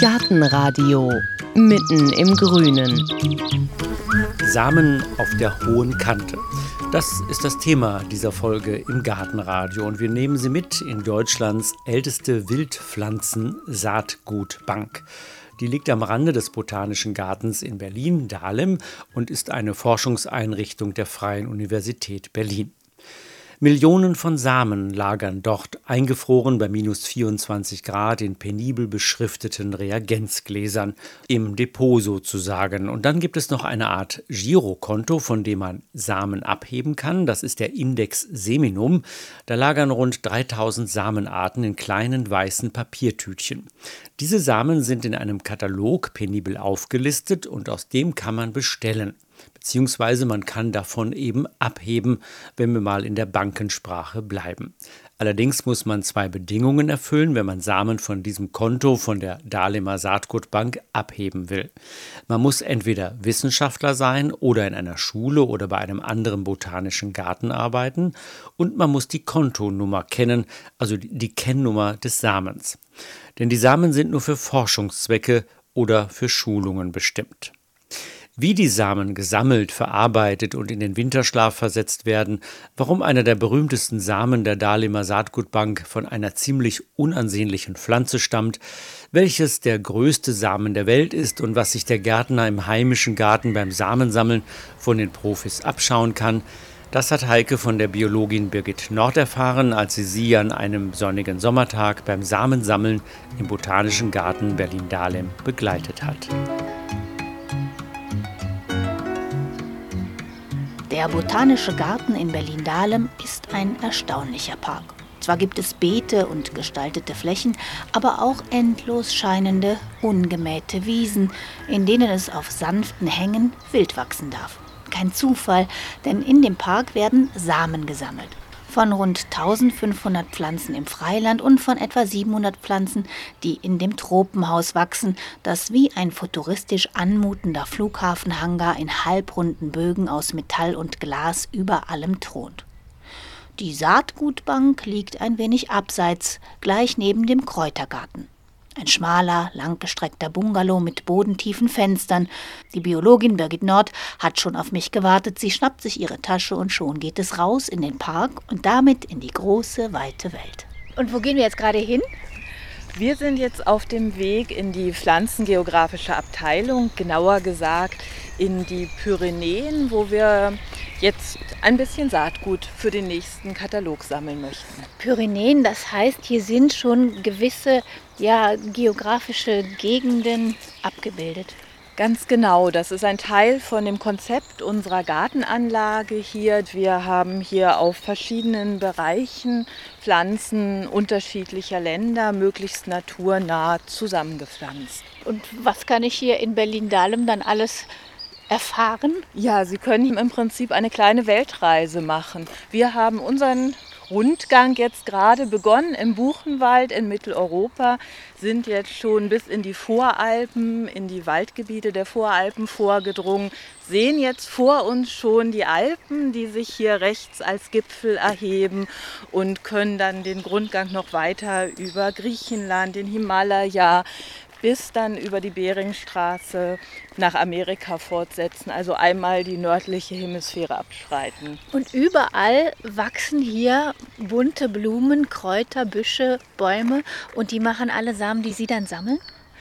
Gartenradio mitten im Grünen. Samen auf der hohen Kante. Das ist das Thema dieser Folge im Gartenradio und wir nehmen Sie mit in Deutschlands älteste Wildpflanzen-Saatgutbank. Die liegt am Rande des Botanischen Gartens in Berlin-Dahlem und ist eine Forschungseinrichtung der Freien Universität Berlin. Millionen von Samen lagern dort, eingefroren bei minus 24 Grad in penibel beschrifteten Reagenzgläsern, im Depot sozusagen. Und dann gibt es noch eine Art Girokonto, von dem man Samen abheben kann. Das ist der Index Seminum. Da lagern rund 3000 Samenarten in kleinen weißen Papiertütchen. Diese Samen sind in einem Katalog penibel aufgelistet und aus dem kann man bestellen. Beziehungsweise man kann davon eben abheben, wenn wir mal in der Bankensprache bleiben. Allerdings muss man 2 Bedingungen erfüllen, wenn man Samen von diesem Konto von der Dahlemer Saatgutbank abheben will. Man muss entweder Wissenschaftler sein oder in einer Schule oder bei einem anderen botanischen Garten arbeiten und man muss die Kontonummer kennen, also die Kennnummer des Samens. Denn die Samen sind nur für Forschungszwecke oder für Schulungen bestimmt. Wie die Samen gesammelt, verarbeitet und in den Winterschlaf versetzt werden, warum einer der berühmtesten Samen der Dahlemer Saatgutbank von einer ziemlich unansehnlichen Pflanze stammt, welches der größte Samen der Welt ist und was sich der Gärtner im heimischen Garten beim Samensammeln von den Profis abschauen kann, das hat Heike von der Biologin Birgit Nord erfahren, als sie an einem sonnigen Sommertag beim Samensammeln im Botanischen Garten Berlin-Dahlem begleitet hat. Der Botanische Garten in Berlin-Dahlem ist ein erstaunlicher Park. Zwar gibt es Beete und gestaltete Flächen, aber auch endlos scheinende, ungemähte Wiesen, in denen es auf sanften Hängen wild wachsen darf. Kein Zufall, denn in dem Park werden Samen gesammelt. Von rund 1500 Pflanzen im Freiland und von etwa 700 Pflanzen, die in dem Tropenhaus wachsen, das wie ein futuristisch anmutender Flughafenhangar in halbrunden Bögen aus Metall und Glas über allem thront. Die Saatgutbank liegt ein wenig abseits, gleich neben dem Kräutergarten. Ein schmaler, langgestreckter Bungalow mit bodentiefen Fenstern. Die Biologin Birgit Nord hat schon auf mich gewartet. Sie schnappt sich ihre Tasche und schon geht es raus in den Park und damit in die große, weite Welt. Und wo gehen wir jetzt gerade hin? Wir sind jetzt auf dem Weg in die pflanzengeografische Abteilung, genauer gesagt in die Pyrenäen, wo wir jetzt ein bisschen Saatgut für den nächsten Katalog sammeln möchten. Pyrenäen, das heißt, hier sind schon gewisse geografische Gegenden abgebildet. Ganz genau, das ist ein Teil von dem Konzept unserer Gartenanlage hier. Wir haben hier auf verschiedenen Bereichen Pflanzen unterschiedlicher Länder, möglichst naturnah zusammengepflanzt. Und was kann ich hier in Berlin-Dahlem dann alles erfahren? Ja, Sie können im Prinzip eine kleine Weltreise machen. Wir haben unseren Rundgang jetzt gerade begonnen im Buchenwald in Mitteleuropa, sind jetzt schon bis in die Voralpen, in die Waldgebiete der Voralpen vorgedrungen, sehen jetzt vor uns schon die Alpen, die sich hier rechts als Gipfel erheben und können dann den Grundgang noch weiter über Griechenland, den Himalaya, bis dann über die Beringstraße nach Amerika fortsetzen, also einmal die nördliche Hemisphäre abschreiten. Und überall wachsen hier bunte Blumen, Kräuter, Büsche, Bäume und die machen alle Samen, die Sie dann sammeln?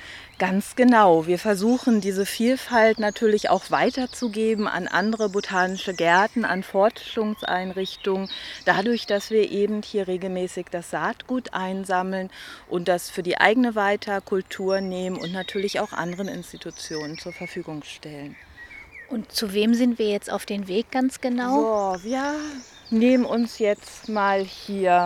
Ganz genau. Wir versuchen, diese Vielfalt natürlich auch weiterzugeben an andere botanische Gärten, an Forschungseinrichtungen, dadurch, dass wir eben hier regelmäßig das Saatgut einsammeln und das für die eigene Weiterkultur nehmen und natürlich auch anderen Institutionen zur Verfügung stellen. Und zu wem sind wir jetzt auf den Weg ganz genau? So, wir nehmen uns jetzt mal hier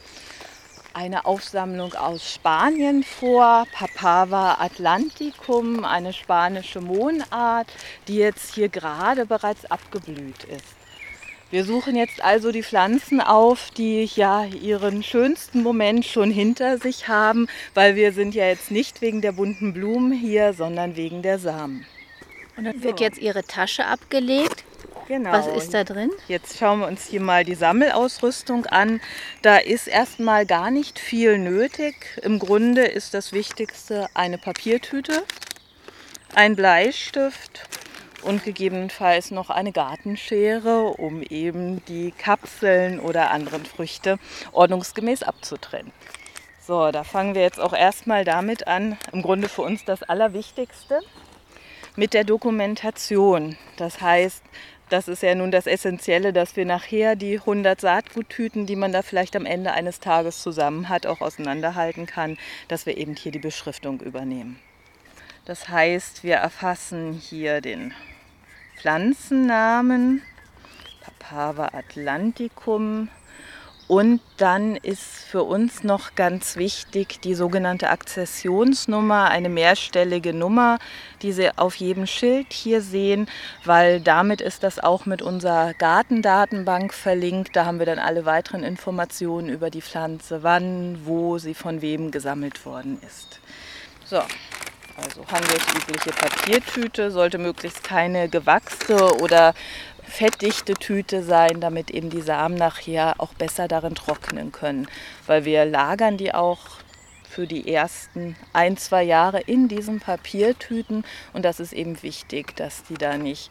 eine Aufsammlung aus Spanien vor, Papaver atlanticum, eine spanische Mohnart, die jetzt hier gerade bereits abgeblüht ist. Wir suchen jetzt also die Pflanzen auf, die ihren schönsten Moment schon hinter sich haben, weil wir sind ja jetzt nicht wegen der bunten Blumen hier, sondern wegen der Samen. Und dann wird jetzt Ihre Tasche abgelegt. Genau. Was ist da drin? Jetzt schauen wir uns hier mal die Sammelausrüstung an. Da ist erstmal gar nicht viel nötig. Im Grunde ist das Wichtigste eine Papiertüte, ein Bleistift und gegebenenfalls noch eine Gartenschere, um eben die Kapseln oder anderen Früchte ordnungsgemäß abzutrennen. So, da fangen wir jetzt auch erstmal damit an, im Grunde für uns das Allerwichtigste, mit der Dokumentation. Das heißt, das ist ja nun das Essentielle, dass wir nachher die 100 Saatguttüten, die man da vielleicht am Ende eines Tages zusammen hat, auch auseinanderhalten kann, dass wir eben hier die Beschriftung übernehmen. Das heißt, wir erfassen hier den Pflanzennamen, Papaver atlanticum, und dann ist für uns noch ganz wichtig die sogenannte Akzessionsnummer, eine mehrstellige Nummer, die Sie auf jedem Schild hier sehen, weil damit ist das auch mit unserer Gartendatenbank verlinkt. Da haben wir dann alle weiteren Informationen über die Pflanze, wann, wo sie von wem gesammelt worden ist. So, also handelsübliche Papiertüte, sollte möglichst keine gewachste oder fettdichte Tüte sein, damit eben die Samen nachher auch besser darin trocknen können. Weil wir lagern die auch für die ersten 1-2 Jahre in diesen Papiertüten und das ist eben wichtig, dass die da nicht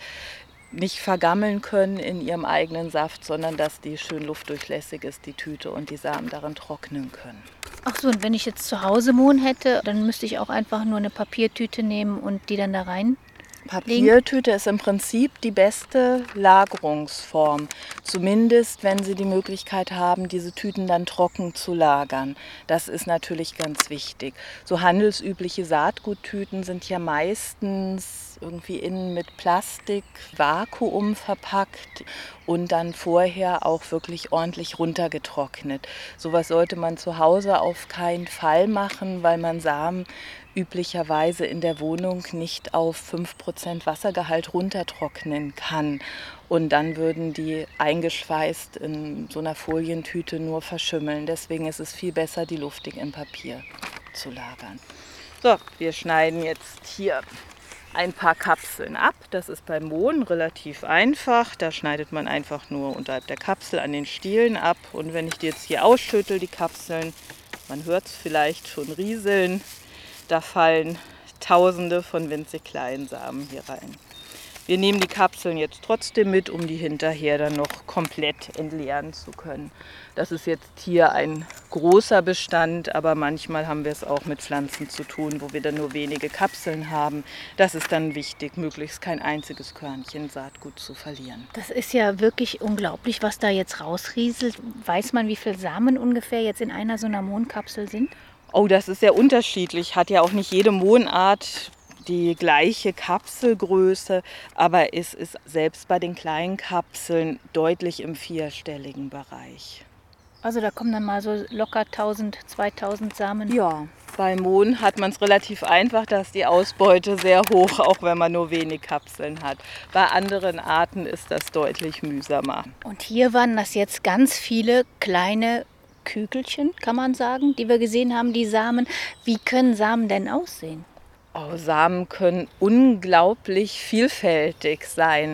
vergammeln können in ihrem eigenen Saft, sondern dass die schön luftdurchlässig ist, die Tüte, und die Samen darin trocknen können. Ach so, und wenn ich jetzt zu Hause Mohn hätte, dann müsste ich auch einfach nur eine Papiertüte nehmen und die dann da rein? Papiertüte ist im Prinzip die beste Lagerungsform. Zumindest, wenn Sie die Möglichkeit haben, diese Tüten dann trocken zu lagern. Das ist natürlich ganz wichtig. So handelsübliche Saatguttüten sind ja meistens irgendwie innen mit Plastik, Vakuum verpackt und dann vorher auch wirklich ordentlich runtergetrocknet. Sowas sollte man zu Hause auf keinen Fall machen, weil man Samen üblicherweise in der Wohnung nicht auf 5% Wassergehalt runtertrocknen kann. Und dann würden die eingeschweißt in so einer Folientüte nur verschimmeln. Deswegen ist es viel besser, die luftig im Papier zu lagern. So, wir schneiden jetzt hier ein paar Kapseln ab. Das ist beim Mohn relativ einfach. Da schneidet man einfach nur unterhalb der Kapsel an den Stielen ab. Und wenn ich die jetzt hier ausschüttel, die Kapseln, man hört es vielleicht schon rieseln, da fallen Tausende von winzig kleinen Samen hier rein. Wir nehmen die Kapseln jetzt trotzdem mit, um die hinterher dann noch komplett entleeren zu können. Das ist jetzt hier ein großer Bestand, aber manchmal haben wir es auch mit Pflanzen zu tun, wo wir dann nur wenige Kapseln haben. Das ist dann wichtig, möglichst kein einziges Körnchen Saatgut zu verlieren. Das ist ja wirklich unglaublich, was da jetzt rausrieselt. Weiß man, wie viele Samen ungefähr jetzt in einer so einer Mohnkapsel sind? Oh, das ist sehr unterschiedlich. Hat ja auch nicht jede Mohnart die gleiche Kapselgröße, aber es ist selbst bei den kleinen Kapseln deutlich im vierstelligen Bereich. Also da kommen dann mal so locker 1000, 2000 Samen. Ja, bei Mohn hat man es relativ einfach, da ist die Ausbeute sehr hoch, auch wenn man nur wenig Kapseln hat. Bei anderen Arten ist das deutlich mühsamer. Und hier waren das jetzt ganz viele kleine Kügelchen, kann man sagen, die wir gesehen haben, die Samen. Wie können Samen denn aussehen? Oh, Samen können unglaublich vielfältig sein.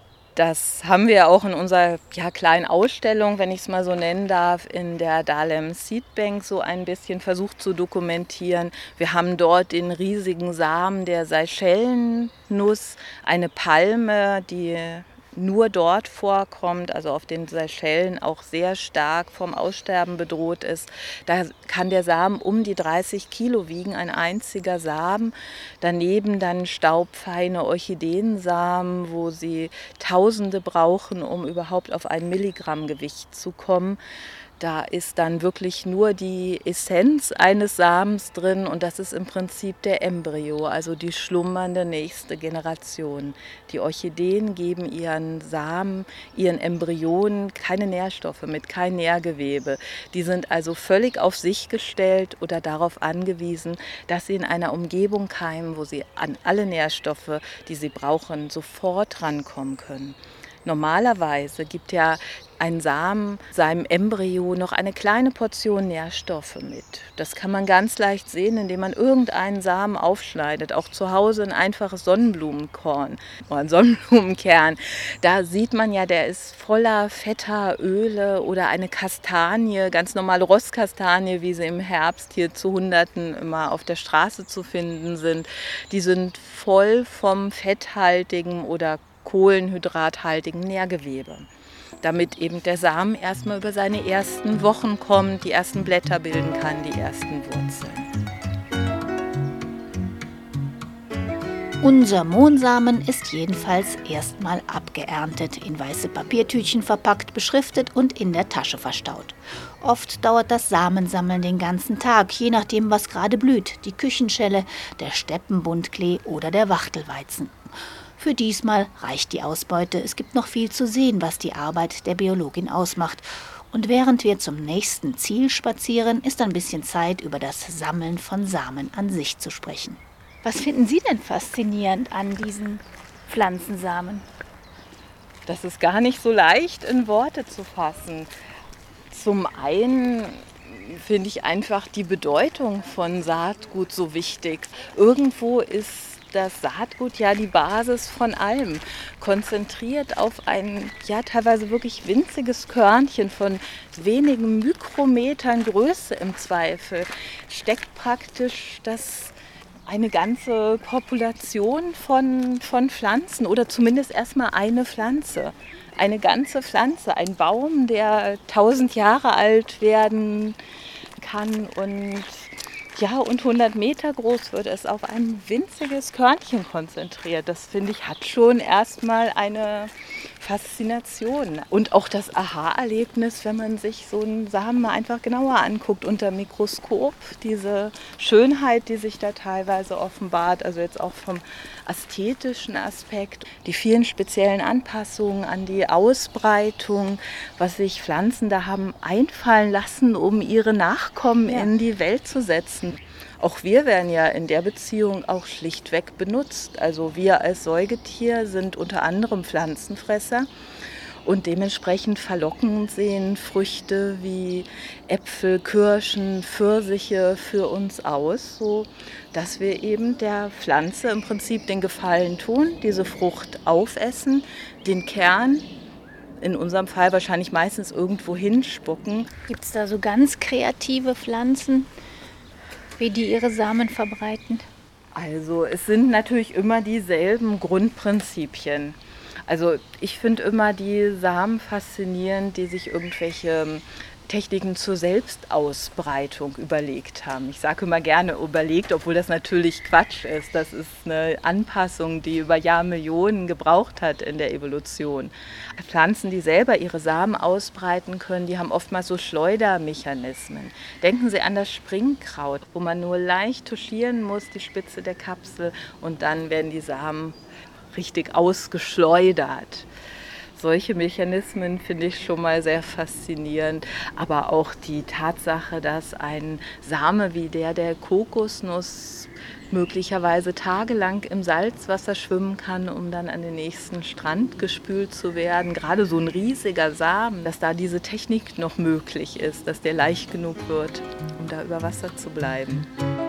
Das haben wir auch in unserer kleinen Ausstellung, wenn ich es mal so nennen darf, in der Dahlem Seedbank so ein bisschen versucht zu dokumentieren. Wir haben dort den riesigen Samen der Seychellennuss, eine Palme, die nur dort vorkommt, also auf den Seychellen auch sehr stark vom Aussterben bedroht ist. Da kann der Samen um die 30 Kilo wiegen, ein einziger Samen. Daneben dann staubfeine Orchideensamen, wo sie Tausende brauchen, um überhaupt auf 1 Milligramm Gewicht zu kommen. Da ist dann wirklich nur die Essenz eines Samens drin und das ist im Prinzip der Embryo, also die schlummernde nächste Generation. Die Orchideen geben ihren Samen, ihren Embryonen keine Nährstoffe mit, kein Nährgewebe. Die sind also völlig auf sich gestellt oder darauf angewiesen, dass sie in einer Umgebung keimen, wo sie an alle Nährstoffe, die sie brauchen, sofort rankommen können. Normalerweise gibt ja ein Samen seinem Embryo noch eine kleine Portion Nährstoffe mit. Das kann man ganz leicht sehen, indem man irgendeinen Samen aufschneidet. Auch zu Hause ein einfaches Sonnenblumenkorn oder ein Sonnenblumenkern. Da sieht man ja, der ist voller fetter Öle oder eine Kastanie, ganz normale Rostkastanie, wie sie im Herbst hier zu Hunderten immer auf der Straße zu finden sind. Die sind voll vom fetthaltigen oder kohlenhydrathaltigen Nährgewebe, damit eben der Samen erstmal über seine ersten Wochen kommt, die ersten Blätter bilden kann, die ersten Wurzeln. Unser Mohnsamen ist jedenfalls erstmal abgeerntet, in weiße Papiertütchen verpackt, beschriftet und in der Tasche verstaut. Oft dauert das Samensammeln den ganzen Tag, je nachdem, was gerade blüht, die Küchenschelle, der Steppenbuntklee oder der Wachtelweizen. Für diesmal reicht die Ausbeute. Es gibt noch viel zu sehen, was die Arbeit der Biologin ausmacht. Und während wir zum nächsten Ziel spazieren, ist ein bisschen Zeit, über das Sammeln von Samen an sich zu sprechen. Was finden Sie denn faszinierend an diesen Pflanzensamen? Das ist gar nicht so leicht in Worte zu fassen. Zum einen finde ich einfach die Bedeutung von Saatgut so wichtig. Irgendwo ist das Saatgut ja die Basis von allem, konzentriert auf ein teilweise wirklich winziges Körnchen von wenigen Mikrometern Größe im Zweifel, steckt praktisch eine ganze Population von Pflanzen oder zumindest erstmal eine Pflanze. Eine ganze Pflanze, ein Baum, der 1000 Jahre alt werden kann und 100 Meter groß wird, ist auf ein winziges Körnchen konzentriert. Das, finde ich, hat schon erstmal eine Faszination. Und auch das Aha-Erlebnis, wenn man sich so einen Samen mal einfach genauer anguckt unter dem Mikroskop. Diese Schönheit, die sich da teilweise offenbart, also jetzt auch vom ästhetischen Aspekt. Die vielen speziellen Anpassungen an die Ausbreitung, was sich Pflanzen da haben einfallen lassen, um ihre Nachkommen in die Welt zu setzen. Auch wir werden ja in der Beziehung auch schlichtweg benutzt. Also wir als Säugetier sind unter anderem Pflanzenfresser und dementsprechend verlockend sehen Früchte wie Äpfel, Kirschen, Pfirsiche für uns aus, so dass wir eben der Pflanze im Prinzip den Gefallen tun, diese Frucht aufessen, den Kern in unserem Fall wahrscheinlich meistens irgendwo hinspucken. Gibt es da so ganz kreative Pflanzen, wie die ihre Samen verbreiten? Also es sind natürlich immer dieselben Grundprinzipien. Also ich finde immer die Samen faszinierend, die sich irgendwelche Techniken zur Selbstausbreitung überlegt haben. Ich sage immer gerne überlegt, obwohl das natürlich Quatsch ist. Das ist eine Anpassung, die über Jahrmillionen gebraucht hat in der Evolution. Pflanzen, die selber ihre Samen ausbreiten können, die haben oftmals so Schleudermechanismen. Denken Sie an das Springkraut, wo man nur leicht touchieren muss, die Spitze der Kapsel, und dann werden die Samen richtig ausgeschleudert. Solche Mechanismen finde ich schon mal sehr faszinierend, aber auch die Tatsache, dass ein Same wie der Kokosnuss möglicherweise tagelang im Salzwasser schwimmen kann, um dann an den nächsten Strand gespült zu werden. Gerade so ein riesiger Samen, dass da diese Technik noch möglich ist, dass der leicht genug wird, um da über Wasser zu bleiben.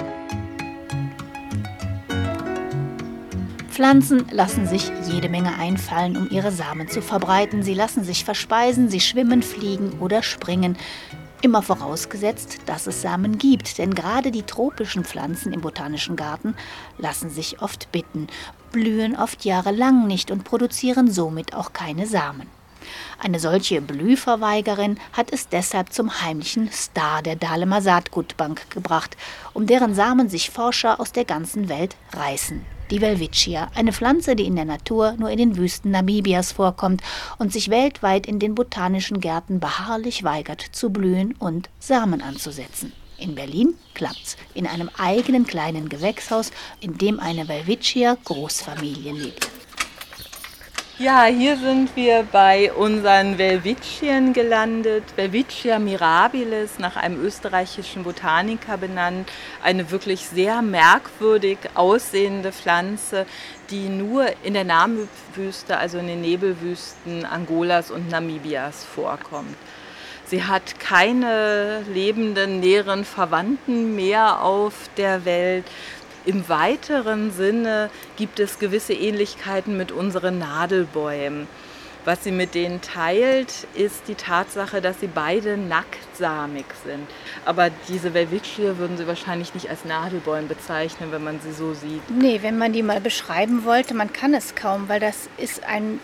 Pflanzen lassen sich jede Menge einfallen, um ihre Samen zu verbreiten. Sie lassen sich verspeisen, sie schwimmen, fliegen oder springen. Immer vorausgesetzt, dass es Samen gibt, denn gerade die tropischen Pflanzen im Botanischen Garten lassen sich oft bitten, blühen oft jahrelang nicht und produzieren somit auch keine Samen. Eine solche Blühverweigerin hat es deshalb zum heimlichen Star der Dahlemer Saatgutbank gebracht, um deren Samen sich Forscher aus der ganzen Welt reißen. Die Welwitschia, eine Pflanze, die in der Natur nur in den Wüsten Namibias vorkommt und sich weltweit in den botanischen Gärten beharrlich weigert zu blühen und Samen anzusetzen. In Berlin klappt's, in einem eigenen kleinen Gewächshaus, in dem eine Welwitschia-Großfamilie lebt. Ja, hier sind wir bei unseren Welwitschien gelandet. Welwitschia mirabilis, nach einem österreichischen Botaniker benannt. Eine wirklich sehr merkwürdig aussehende Pflanze, die nur in der Namib-Wüste, also in den Nebelwüsten Angolas und Namibias vorkommt. Sie hat keine lebenden, näheren Verwandten mehr auf der Welt. Im weiteren Sinne gibt es gewisse Ähnlichkeiten mit unseren Nadelbäumen. Was sie mit denen teilt, ist die Tatsache, dass sie beide nacktsamig sind. Aber diese Welwitschia würden Sie wahrscheinlich nicht als Nadelbäume bezeichnen, wenn man sie so sieht. Nee, wenn man die mal beschreiben wollte, man kann es kaum, weil das ist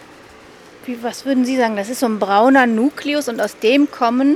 was würden Sie sagen, das ist so ein brauner Nukleus und aus dem kommen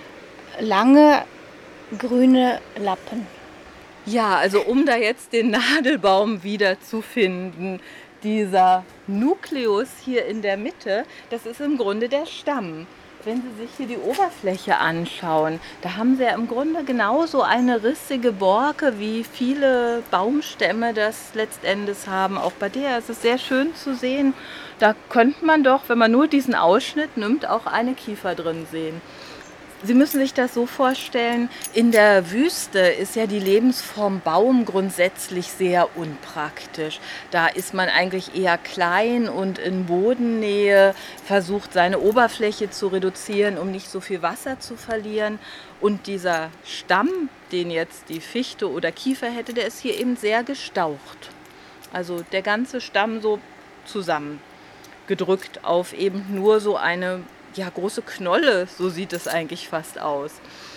lange grüne Lappen. Ja, also um da jetzt den Nadelbaum wiederzufinden, dieser Nukleus hier in der Mitte, das ist im Grunde der Stamm. Wenn Sie sich hier die Oberfläche anschauen, da haben Sie ja im Grunde genauso eine rissige Borke, wie viele Baumstämme das letztendlich haben. Auch bei der ist es sehr schön zu sehen. Da könnte man doch, wenn man nur diesen Ausschnitt nimmt, auch eine Kiefer drin sehen. Sie müssen sich das so vorstellen, in der Wüste ist ja die Lebensform Baum grundsätzlich sehr unpraktisch. Da ist man eigentlich eher klein und in Bodennähe, versucht seine Oberfläche zu reduzieren, um nicht so viel Wasser zu verlieren. Und dieser Stamm, den jetzt die Fichte oder Kiefer hätte, der ist hier eben sehr gestaucht. Also der ganze Stamm so zusammengedrückt auf eben nur so eine große Knolle, so sieht es eigentlich fast aus.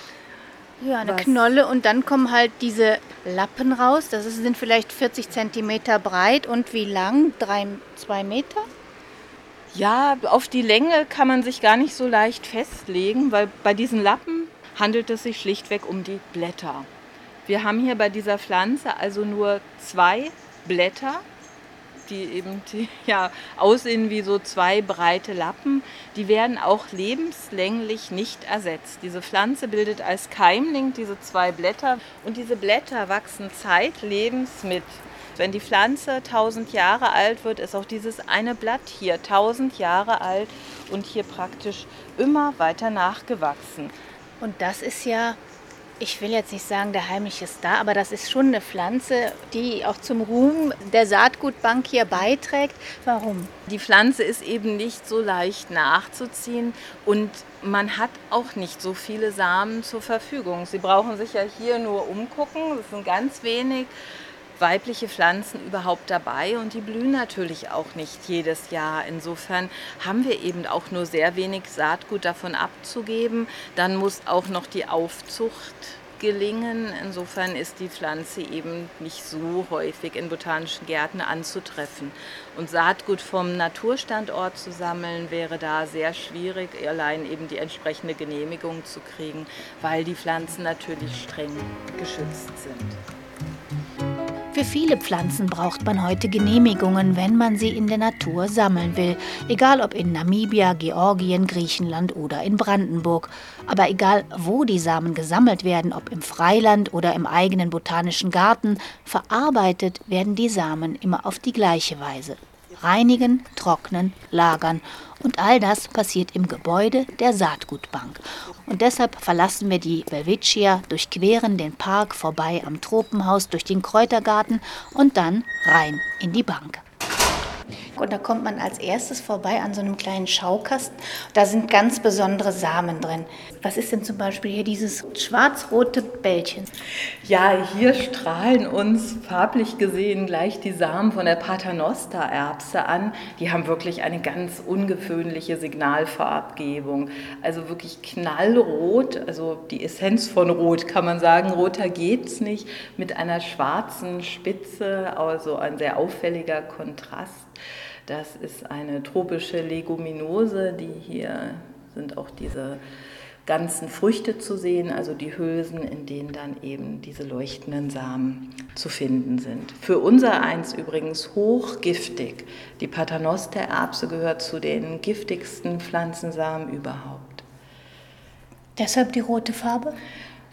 Ja, eine Knolle und dann kommen halt diese Lappen raus. Sind vielleicht 40 Zentimeter breit und wie lang? 2 Meter? Ja, auf die Länge kann man sich gar nicht so leicht festlegen, weil bei diesen Lappen handelt es sich schlichtweg um die Blätter. Wir haben hier bei dieser Pflanze also nur 2 Blätter, die aussehen wie so 2 breite Lappen. Die werden auch lebenslänglich nicht ersetzt. Diese Pflanze bildet als Keimling diese 2 Blätter und diese Blätter wachsen zeitlebens mit. Wenn die Pflanze 1000 Jahre alt wird, ist auch dieses eine Blatt hier 1000 Jahre alt und hier praktisch immer weiter nachgewachsen. Und das ist ja, ich will jetzt nicht sagen, der heimliche Star, aber das ist schon eine Pflanze, die auch zum Ruhm der Saatgutbank hier beiträgt. Warum? Die Pflanze ist eben nicht so leicht nachzuziehen und man hat auch nicht so viele Samen zur Verfügung. Sie brauchen sich ja hier nur umgucken, es sind ganz wenig weibliche Pflanzen überhaupt dabei und die blühen natürlich auch nicht jedes Jahr. Insofern haben wir eben auch nur sehr wenig Saatgut davon abzugeben. Dann muss auch noch die Aufzucht gelingen. Insofern ist die Pflanze eben nicht so häufig in botanischen Gärten anzutreffen. Und Saatgut vom Naturstandort zu sammeln, wäre da sehr schwierig, allein eben die entsprechende Genehmigung zu kriegen, weil die Pflanzen natürlich streng geschützt sind. Für viele Pflanzen braucht man heute Genehmigungen, wenn man sie in der Natur sammeln will. Egal ob in Namibia, Georgien, Griechenland oder in Brandenburg. Aber egal, wo die Samen gesammelt werden, ob im Freiland oder im eigenen botanischen Garten, verarbeitet werden die Samen immer auf die gleiche Weise. Reinigen, trocknen, lagern. Und all das passiert im Gebäude der Saatgutbank. Und deshalb verlassen wir die Welwitschia, durchqueren den Park vorbei am Tropenhaus, durch den Kräutergarten und dann rein in die Bank. Und da kommt man als erstes vorbei an so einem kleinen Schaukasten. Da sind ganz besondere Samen drin. Was ist denn zum Beispiel hier dieses schwarz-rote Bällchen? Ja, hier strahlen uns farblich gesehen gleich die Samen von der Paternoster-Erbse an. Die haben wirklich eine ganz ungewöhnliche Signalfarbgebung. Also wirklich knallrot, also die Essenz von Rot kann man sagen. Roter geht's nicht, mit einer schwarzen Spitze, also ein sehr auffälliger Kontrast. Das ist eine tropische Leguminose, hier sind auch diese ganzen Früchte zu sehen, also die Hülsen, in denen dann eben diese leuchtenden Samen zu finden sind. Für unser eins übrigens hochgiftig. Die Paternoster-Erbse gehört zu den giftigsten Pflanzensamen überhaupt. Deshalb die rote Farbe?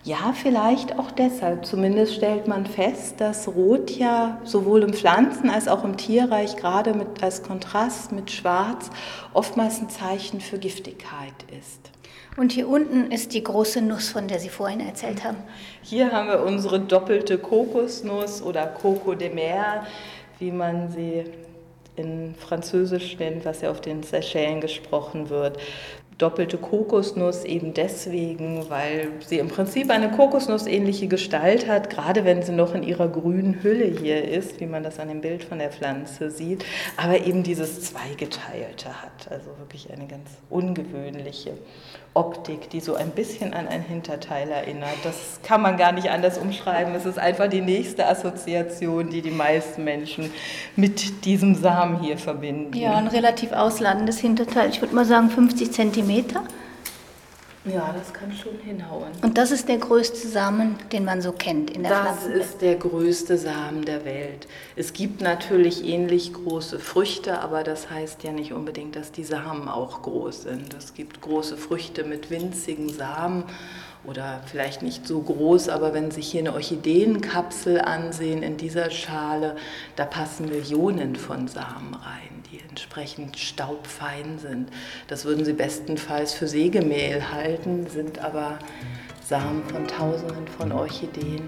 Ja, vielleicht auch deshalb. Zumindest stellt man fest, dass Rot ja sowohl im Pflanzen- als auch im Tierreich, gerade als Kontrast mit Schwarz, oftmals ein Zeichen für Giftigkeit ist. Und hier unten ist die große Nuss, von der Sie vorhin erzählt haben. Hier haben wir unsere doppelte Kokosnuss oder Coco de Mer, wie man sie in Französisch nennt, was ja auf den Seychellen gesprochen wird. Doppelte Kokosnuss eben deswegen, weil sie im Prinzip eine kokosnussähnliche Gestalt hat, gerade wenn sie noch in ihrer grünen Hülle hier ist, wie man das an dem Bild von der Pflanze sieht, aber eben dieses Zweigeteilte hat, also wirklich eine ganz ungewöhnliche Optik, die so ein bisschen an ein Hinterteil erinnert. Das kann man gar nicht anders umschreiben. Es ist einfach die nächste Assoziation, die die meisten Menschen mit diesem Samen hier verbinden. Ja, ein relativ ausladendes Hinterteil. Ich würde mal sagen 50 Zentimeter. Ja, das kann schon hinhauen. Und das ist der größte Samen, den man so kennt in der Pflanzenwelt. Das ist der größte Samen der Welt. Es gibt natürlich ähnlich große Früchte, aber das heißt ja nicht unbedingt, dass die Samen auch groß sind. Es gibt große Früchte mit winzigen Samen oder vielleicht nicht so groß, aber wenn Sie sich hier eine Orchideenkapsel ansehen in dieser Schale, da passen Millionen von Samen rein, die entsprechend staubfein sind. Das würden Sie bestenfalls für Sägemehl halten, sind aber Samen von Tausenden von Orchideen.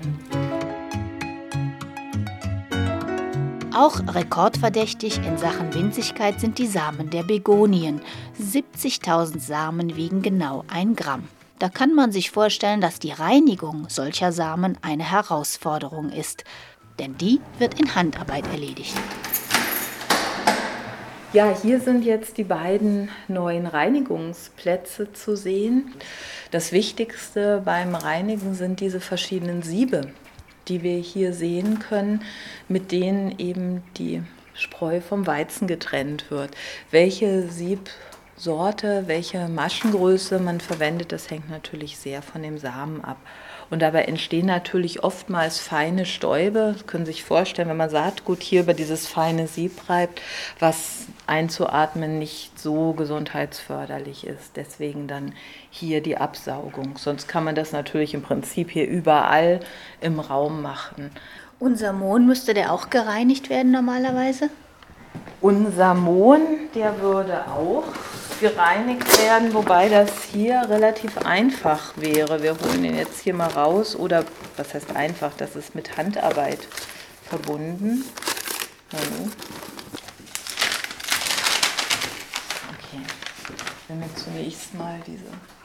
Auch rekordverdächtig in Sachen Winzigkeit sind die Samen der Begonien. 70.000 Samen wiegen genau 1 Gramm. Da kann man sich vorstellen, dass die Reinigung solcher Samen eine Herausforderung ist. Denn die wird in Handarbeit erledigt. Ja, hier sind jetzt die beiden neuen Reinigungsplätze zu sehen. Das Wichtigste beim Reinigen sind diese verschiedenen Siebe, die wir hier sehen können, mit denen eben die Spreu vom Weizen getrennt wird. Welche Siebsorte, welche Maschengröße man verwendet, das hängt natürlich sehr von dem Samen ab. Und dabei entstehen natürlich oftmals feine Stäube. Sie können sich vorstellen, wenn man Saatgut hier über dieses feine Sieb reibt, was einzuatmen nicht so gesundheitsförderlich ist. Deswegen dann hier die Absaugung. Sonst kann man das natürlich im Prinzip hier überall im Raum machen. Unser Mohn, müsste der auch gereinigt werden normalerweise? Unser Mohn, der würde auch gereinigt werden, wobei das hier relativ einfach wäre. Wir holen den jetzt hier mal raus, oder was heißt einfach, das ist mit Handarbeit verbunden. Okay, ich nehme zunächst mal diese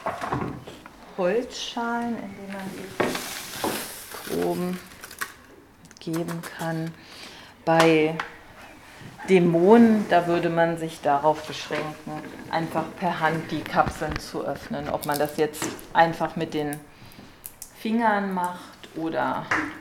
Holzschalen, in denen man die Proben geben kann. Bei dem Mohn, da würde man sich darauf beschränken, einfach per Hand die Kapseln zu öffnen. Ob man das jetzt einfach mit den Fingern macht oder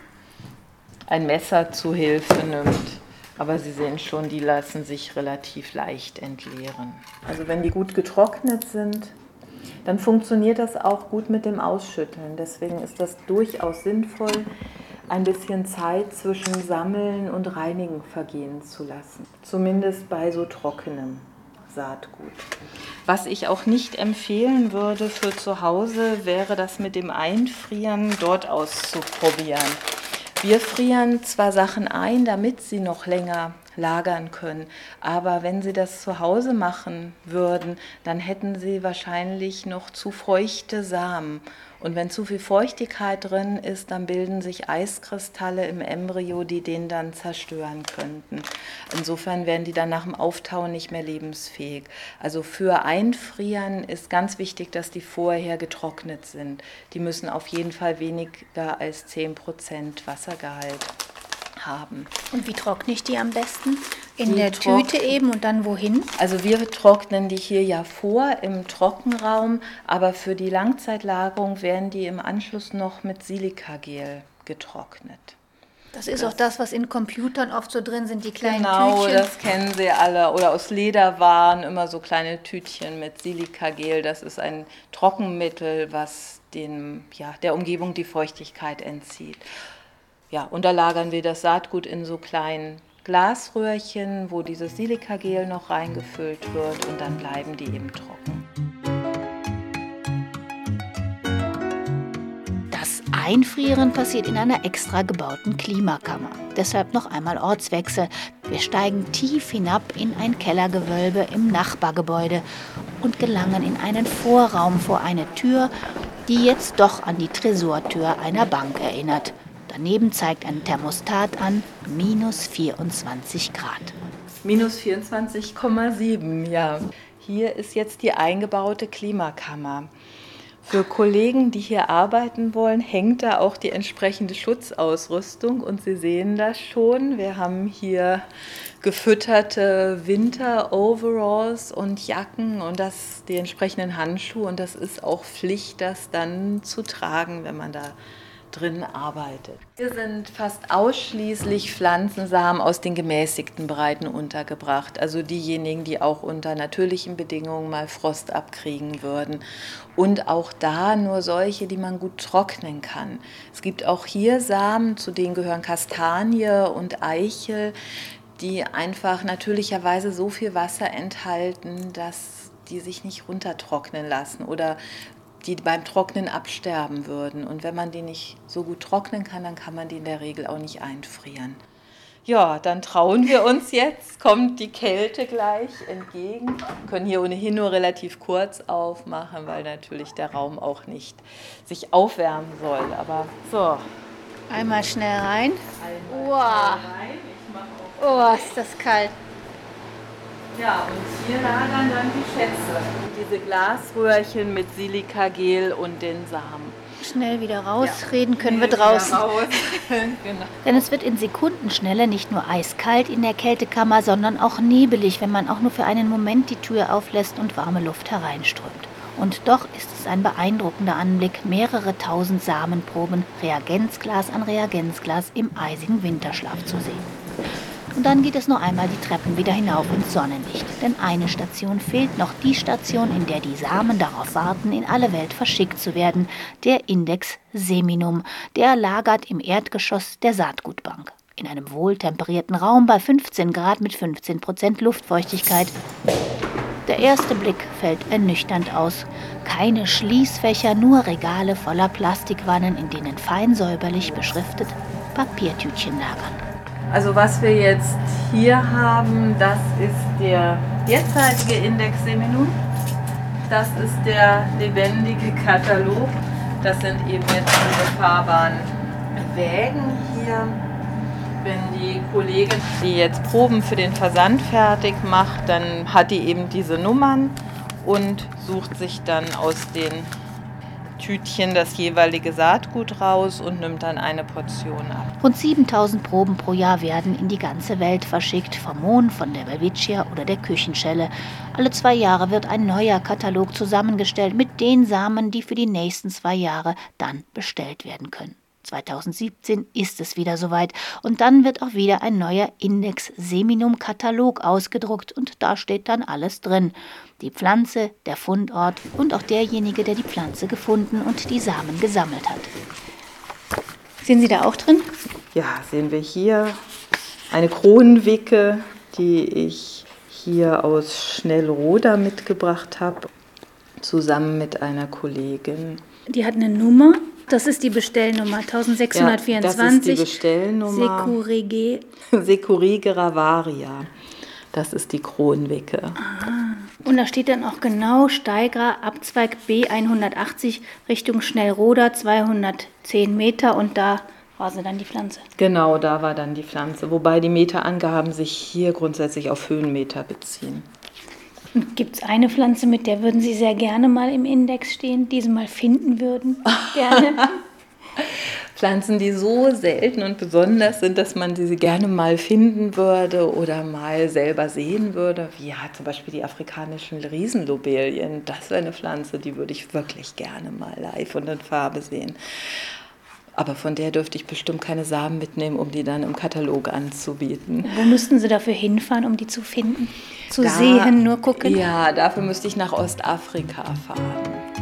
ein Messer zu Hilfe nimmt. Aber Sie sehen schon, die lassen sich relativ leicht entleeren. Also wenn die gut getrocknet sind, dann funktioniert das auch gut mit dem Ausschütteln. Deswegen ist das durchaus sinnvoll, ein bisschen Zeit zwischen Sammeln und Reinigen vergehen zu lassen. Zumindest bei so trockenem Saatgut. Was ich auch nicht empfehlen würde für zu Hause, wäre das mit dem Einfrieren dort auszuprobieren. Wir frieren zwar Sachen ein, damit sie noch länger lagern können, aber wenn Sie das zu Hause machen würden, dann hätten Sie wahrscheinlich noch zu feuchte Samen. Und wenn zu viel Feuchtigkeit drin ist, dann bilden sich Eiskristalle im Embryo, die den dann zerstören könnten. Insofern werden die dann nach dem Auftauen nicht mehr lebensfähig. Also für Einfrieren ist ganz wichtig, dass die vorher getrocknet sind. Die müssen auf jeden Fall weniger als 10% Wassergehalt haben. Und wie trockne ich die am besten? In der Tüte eben und dann wohin? Also wir trocknen die hier ja vor im Trockenraum, aber für die Langzeitlagerung werden die im Anschluss noch mit Silikagel getrocknet. Das ist auch das, was in Computern oft so drin sind, die kleinen Tütchen. Genau, Tütchen. das kennen Sie alle. Oder aus Lederwaren immer so kleine Tütchen mit Silikagel. Das ist ein Trockenmittel, was der Umgebung die Feuchtigkeit entzieht. Ja, und da lagern wir das Saatgut in so kleinen Glasröhrchen, wo dieses Silikagel noch reingefüllt wird, und dann bleiben die eben trocken. Das Einfrieren passiert in einer extra gebauten Klimakammer. Deshalb noch einmal Ortswechsel. Wir steigen tief hinab in ein Kellergewölbe im Nachbargebäude und gelangen in einen Vorraum vor eine Tür, die jetzt doch an die Tresortür einer Bank erinnert. Daneben zeigt ein Thermostat an minus 24 Grad. Minus 24,7, ja. Hier ist jetzt die eingebaute Klimakammer. Für Kollegen, die hier arbeiten wollen, hängt da auch die entsprechende Schutzausrüstung. Und Sie sehen das schon. Wir haben hier gefütterte Winter-Overalls und Jacken und die entsprechenden Handschuhe. Und das ist auch Pflicht, das dann zu tragen, wenn man da drin arbeitet. Hier sind fast ausschließlich Pflanzensamen aus den gemäßigten Breiten untergebracht. Also diejenigen, die auch unter natürlichen Bedingungen mal Frost abkriegen würden. Und auch da nur solche, die man gut trocknen kann. Es gibt auch hier Samen, zu denen gehören Kastanie und Eichel, die einfach natürlicherweise so viel Wasser enthalten, dass die sich nicht runtertrocknen lassen oder die beim Trocknen absterben würden. Und wenn man die nicht so gut trocknen kann, dann kann man die in der Regel auch nicht einfrieren. Ja, dann trauen wir uns jetzt, kommt die Kälte gleich entgegen. Wir können hier ohnehin nur relativ kurz aufmachen, weil natürlich der Raum auch nicht sich aufwärmen soll. Aber so. Einmal schnell rein. Wow. Oh, ist das kalt. Ja, und hier lagern dann die Schätze. Diese Glasröhrchen mit Silikagel und den Samen. Schnell wieder rausreden können wir draußen. Genau. Denn es wird in Sekundenschnelle nicht nur eiskalt in der Kältekammer, sondern auch nebelig, wenn man auch nur für einen Moment die Tür auflässt und warme Luft hereinströmt. Und doch ist es ein beeindruckender Anblick, mehrere tausend Samenproben, Reagenzglas an Reagenzglas im eisigen Winterschlaf zu sehen. Und dann geht es noch einmal die Treppen wieder hinauf ins Sonnenlicht. Denn eine Station fehlt noch, die Station, in der die Samen darauf warten, in alle Welt verschickt zu werden. Der Index Seminum, der lagert im Erdgeschoss der Saatgutbank. In einem wohltemperierten Raum bei 15 Grad mit 15% Luftfeuchtigkeit. Der erste Blick fällt ernüchternd aus. Keine Schließfächer, nur Regale voller Plastikwannen, in denen fein säuberlich beschriftet Papiertütchen lagern. Also was wir jetzt hier haben, das ist der derzeitige Index Seminum. Das ist der lebendige Katalog. Das sind eben jetzt diese fahrbaren Wägen hier. Wenn die Kollegin, die jetzt Proben für den Versand fertig macht, dann hat die eben diese Nummern und sucht sich dann aus den Tütchen das jeweilige Saatgut raus und nimmt dann eine Portion ab. Rund 7000 Proben pro Jahr werden in die ganze Welt verschickt, vom Mohn, von der Welwitschia oder der Küchenschelle. Alle 2 Jahre wird ein neuer Katalog zusammengestellt mit den Samen, die für die nächsten 2 Jahre dann bestellt werden können. 2017 ist es wieder soweit und dann wird auch wieder ein neuer Index Seminum Katalog ausgedruckt und da steht dann alles drin. Die Pflanze, der Fundort und auch derjenige, der die Pflanze gefunden und die Samen gesammelt hat. Sehen Sie da auch drin? Ja, sehen wir hier eine Kronenwicke, die ich hier aus Schnellroda mitgebracht habe, zusammen mit einer Kollegin. Die hat eine Nummer. Das ist die Bestellnummer 1624. Ja, das ist die Bestellnummer. Securigera varia. Das ist die Kronwicke. Und da steht dann auch genau Steigra, Abzweig B180 Richtung Schnellroda, 210 Meter und da war sie dann die Pflanze. Genau, da war dann die Pflanze. Wobei die Meterangaben sich hier grundsätzlich auf Höhenmeter beziehen. Gibt es eine Pflanze, mit der würden Sie sehr gerne mal im Index stehen, die Sie mal finden würden? Gerne. Pflanzen, die so selten und besonders sind, dass man sie gerne mal finden würde oder mal selber sehen würde. Wie ja, zum Beispiel die afrikanischen Riesenlobelien. Das wäre eine Pflanze, die würde ich wirklich gerne mal live und in Farbe sehen. Aber von der dürfte ich bestimmt keine Samen mitnehmen, um die dann im Katalog anzubieten. Wo müssten Sie dafür hinfahren, um die zu finden? Sehen, nur gucken? Ja, dafür müsste ich nach Ostafrika fahren.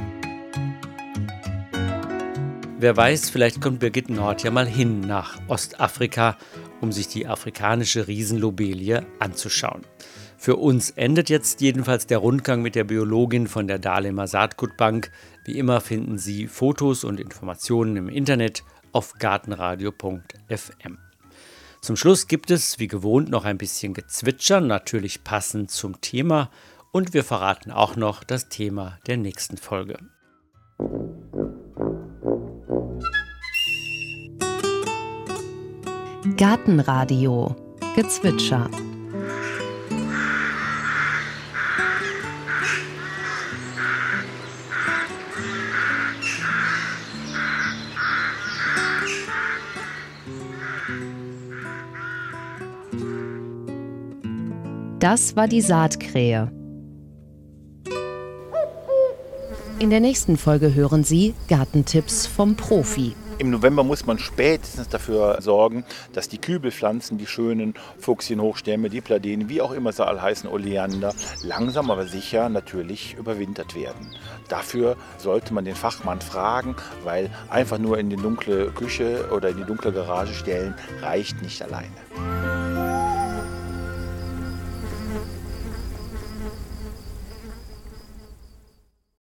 Wer weiß, vielleicht kommt Birgit Nord ja mal hin nach Ostafrika, um sich die afrikanische Riesenlobelie anzuschauen. Für uns endet jetzt jedenfalls der Rundgang mit der Biologin von der Dahlemer Saatgutbank. Wie immer finden Sie Fotos und Informationen im Internet auf gartenradio.fm. Zum Schluss gibt es, wie gewohnt, noch ein bisschen Gezwitscher, natürlich passend zum Thema. Und wir verraten auch noch das Thema der nächsten Folge. Gartenradio Gezwitscher. Das war die Saatkrähe. In der nächsten Folge hören Sie Gartentipps vom Profi. Im November muss man spätestens dafür sorgen, dass die Kübelpflanzen, die schönen Fuchsienhochstämme, die Pladenen, wie auch immer sie alle heißen, Oleander, langsam aber sicher natürlich überwintert werden. Dafür sollte man den Fachmann fragen, weil einfach nur in die dunkle Küche oder in die dunkle Garage stellen reicht nicht alleine.